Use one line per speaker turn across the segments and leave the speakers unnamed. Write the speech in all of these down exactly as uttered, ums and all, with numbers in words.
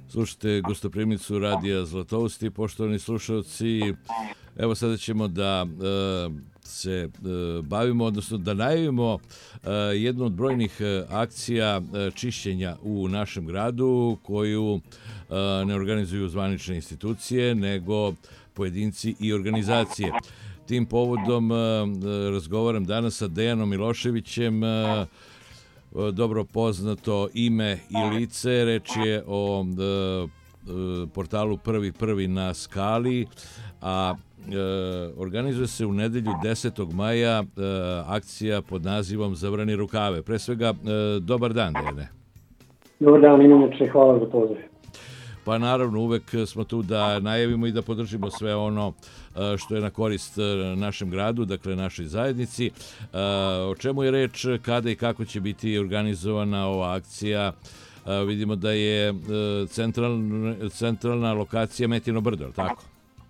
Slušajte gostoprimnicu Radija Zlatovosti, poštovani slušalci. Evo sada ćemo da e, se e, bavimo, odnosno da najavimo e, jednu od brojnih e, akcija e, čišćenja u našem gradu koju e, ne organizuju zvanične institucije, nego pojedinci i organizacije. Tim povodom e, razgovaram danas sa Dejanom Miloševićem, e, dobro poznato ime i lice. Reč je o e, portalu Prvi prvi na Skali, a e, organizuje se u nedelju desetog maja e, akcija pod nazivom Zavrni rukave. Pre svega, e, dobar dan, Dejane.
Dobar dan, inače, hvala za poziv.
Pa naravno, uvek smo tu da najavimo i da podržimo sve ono što je na korist našem gradu, dakle našoj zajednici. O čemu je reč, kada i kako će biti organizovana ova akcija? Vidimo da je centralna, centralna lokacija Metino Brdo, tako?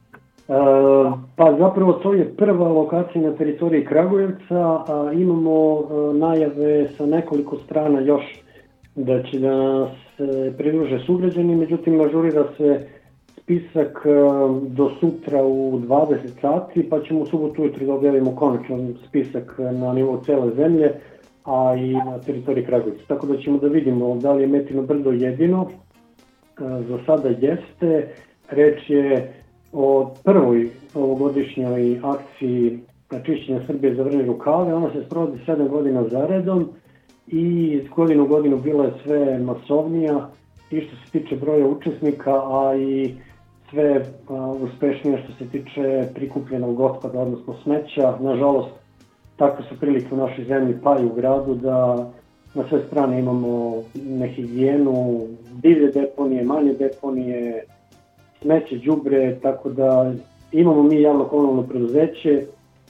Pa zapravo to je prva lokacija na teritoriji Kragujevca, a imamo najave sa nekoliko strana još da će da se pridruže sugrađani, međutim ažurira se spisak do sutra u dvadeset sati, pa ćemo u subotu ujutro da objavimo konačan spisak na nivou cele zemlje, a i na teritoriji Kragujevca. Tako da ćemo da vidimo da li je Metino Brdo jedino. Za sada jeste. Reč je o prvoj ovogodišnjoj akciji čišćenja Srbije Zavrni rukave. Ona se sprovodi sedam godina zaredom i iz godinu u godinu bila je sve masovnija i što se tiče broja učesnika, a i sve a, uspešnije što se tiče prikupljenog otpada, odnosno smeća. Nažalost, takve su prilike u našoj zemlji pa i u gradu da na sve strane imamo nehigijenu, divlje deponije, manje deponije, smeće, đubre, tako da imamo mi javno komunalno preduzeće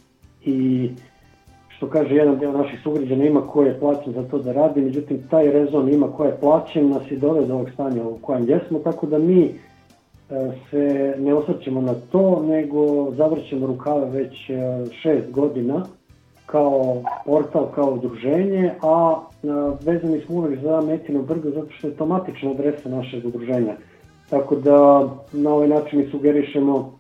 i što kaže jedan deo naših sugrađana ima ko je plaćen za to da radi, međutim taj rezon ima ko je plaćen nas i dovede do ovog stanja u kojem jesmo, tako da mi e, se ne osvrćemo na to, nego zavrćemo rukave već e, šest godina kao portal, kao udruženje, a e, vezani smo uvek za Metino Brdo zato što je to matična adresa našeg udruženja. Tako da na ovaj način i sugerišemo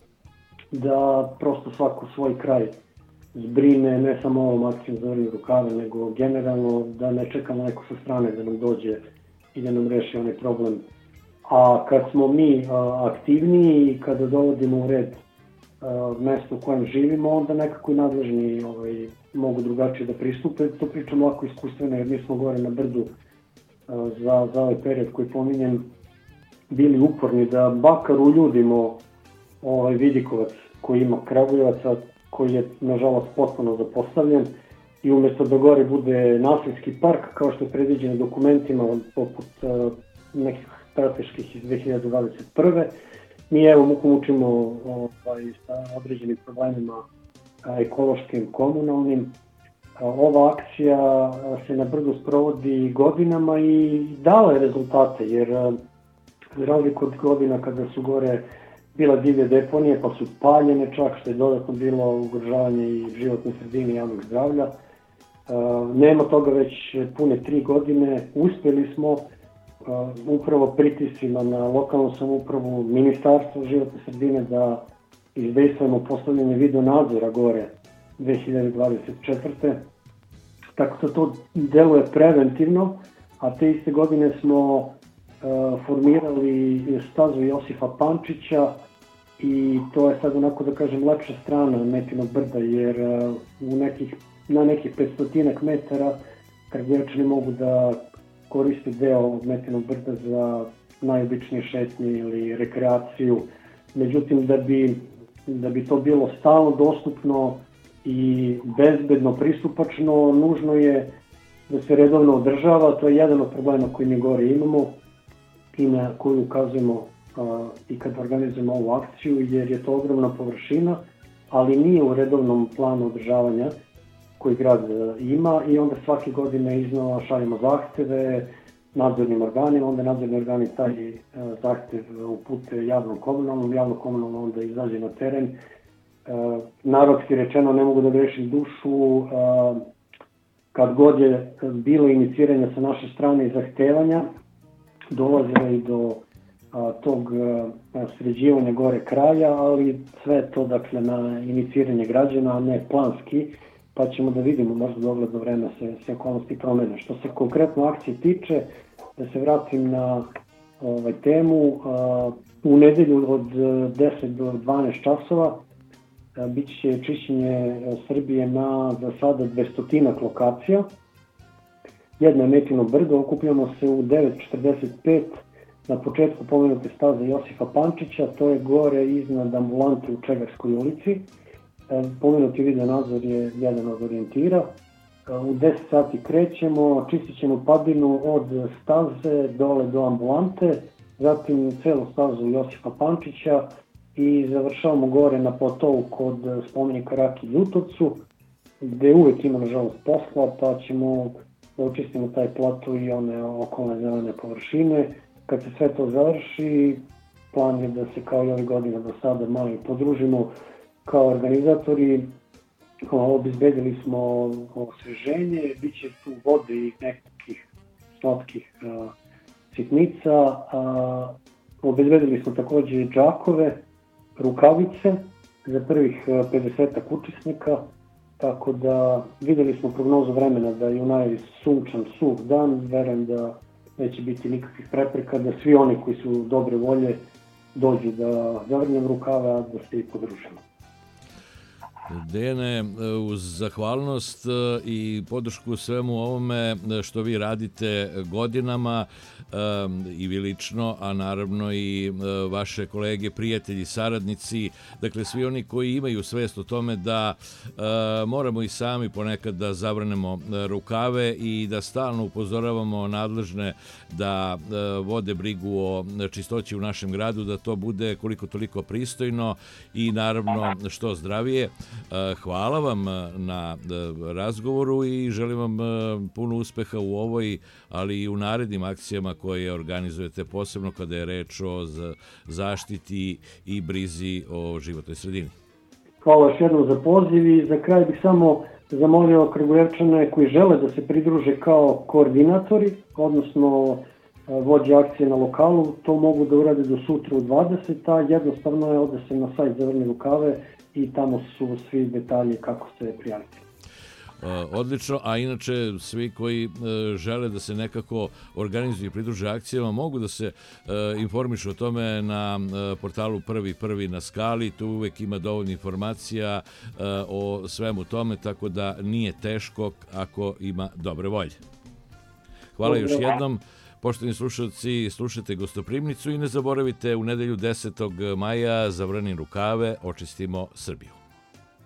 da prosto svako svoj kraj zbrine, ne samo ovom akcijom Zavrni rukave, nego generalno da ne čekamo neko sa strane da nam dođe i da nam reši onaj problem. A kad smo mi a, aktivniji i kada dovodimo u red a, mesto u kojem živimo, onda nekako i nadležni ovaj, mogu drugačije da pristupe. To pričamo ovako iskustveno jer mi smo gore na Brdu a, za, za ovaj period koji pominjem bili uporni da bakar uljudimo ovaj Vidikovac koji ima Kragujevaca, koji je nažalost potpuno zapostavljen i umjesto da gore bude naseljski park kao što je predviđeno dokumentima poput uh, nekih strateških iz dve hiljade dvadeset prve. Mi evo muku mučimo ovaj, sa određenim problemima uh, ekološkim, komunalnim. Uh, ova akcija uh, se na Brdu sprovodi godinama i dala je rezultate jer uh, za razliku od godina kada su gore bila divlje deponije, pa su paljene čak, što je dodatno bilo ugrožavanje i životne sredine i javnog zdravlja. E, nema toga već pune tri godine. Uspjeli smo e, upravo pritiscima na lokalnu samoupravu, ministarstvo životne sredine da izdejstvujemo postavljanje video nadzora gore dve hiljade dvadeset četvrte. Tako da to deluje preventivno, a te iste godine smo formirali stazu Josipa Pančića i to je sad onako da kažem lepša strana Metinog Brda jer u nekih, na nekih petstotinak metara Kragujevčani mogu da koriste deo od Metinog Brda za najobičnije šetnje ili rekreaciju. Međutim, da bi, da bi to bilo stalno dostupno i bezbedno pristupačno, nužno je da se redovno održava. To je jedan od problema koji mi gore imamo i na koju ukazujemo a, i kad organizujemo ovu akciju, jer je to ogromna površina, ali nije u redovnom planu održavanja koji grad a, ima i onda svake godine iznova šaljemo zahteve nadzornim organima, onda nadzorni organi taj a, zahtev upute javnom komunalnom, javno komunalno onda izađe na teren. A, narodski rečeno ne mogu da grešim dušu, a, kad god je bilo iniciranja sa naše strane i zahtevanja, dolazilo i do tog sređivanja gore kraja, ali sve to dakle na iniciranje građana, a ne planski, pa ćemo da vidimo, možda dogledno vreme se, se okolnosti promene. Što se konkretno akcije tiče, da se vratim na ovaj, temu, u nedelju od deset do dvanaest časova bit će čišćenje Srbije na za sada dvestotinak lokacija. Jedno je Metino brdo, okupljamo se u devet četrdeset pet na početku pomenute staze Josipa Pančića, to je gore iznad ambulante u Čegarskoj ulici. Pomenuti video nadzor je jedan od orijentira. U deset sati krećemo, čistit ćemo padinu od staze dole do ambulante, zatim celu stazu Josipa Pančića i završavamo gore na platovu kod spomenika Raki Ljutovcu, gde uvek ima nažalost posla, pa ćemo da učistimo taj plato i one okolne zelene površine. Kad se sve to završi, plan je da se kao i ove godine do sada malo podružimo kao organizatori. Obezbedili smo osveženje, bit će tu vode i nekakvih slatkih uh, sitnica. Uh, obezbedili smo takođe džakove, rukavice za prvih pedesetak učesnika, tako da videli smo prognozu vremena da je u najsunčan suv dan, verujem da neće biti nikakvih prepreka, da svi oni koji su dobre volje dođu da zavrnemo rukava, da se i podružimo.
Dejane, uz zahvalnost i podršku svemu ovome što vi radite godinama, i vi lično, a naravno i vaše kolege, prijatelji, saradnici, dakle svi oni koji imaju svest o tome da moramo i sami ponekad da zavrnemo rukave i da stalno upozoravamo nadležne da vode brigu o čistoći u našem gradu, da to bude koliko toliko pristojno i naravno što zdravije. Hvala vam na razgovoru i želim vam puno uspeha u ovoj, ali i u narednim akcijama koje organizujete, posebno kada je reč o zaštiti i brizi o životnoj sredini.
Hvala još jednom za poziv i za kraj bih samo zamolio Kragujevčane koji žele da se pridruže kao koordinatori, odnosno vođe akcije na lokalu, to mogu da urade do sutra u dvadeset, a jednostavno je ode se na sajt Zavrni rukave i tamo su svi detalji kako se prijaviti.
Odlično, a inače svi koji žele da se nekako organizuju i pridruže akcijama mogu da se informišu o tome na portalu Prvi prvi na Skali, tu uvek ima dovoljno informacija o svemu tome, tako da nije teško ako ima dobre volje. Hvala još jednom. Poštovani slušalci, slušajte Gostoprimnicu i ne zaboravite u nedelju desetog maja Zavrni rukave, očistimo Srbiju.